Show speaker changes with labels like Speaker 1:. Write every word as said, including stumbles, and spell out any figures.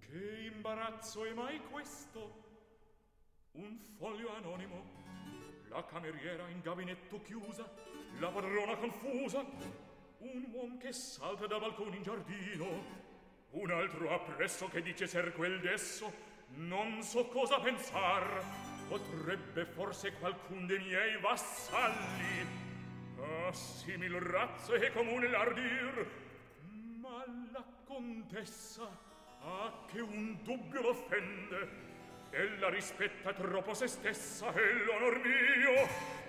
Speaker 1: Che imbarazzo è mai questo? Un foglio anonimo, la cameriera in gabinetto chiusa, la padrona confusa, un uom che salta dal balcone in giardino, un altro appresso che dice ser quel desso. Non so cosa pensar, potrebbe forse qualcun de miei vassalli. Ah, simil razzo è comune l'ardir, ma la contessa, ah, che un dubbio l'offende. Ella rispetta troppo se stessa e l'onor mio.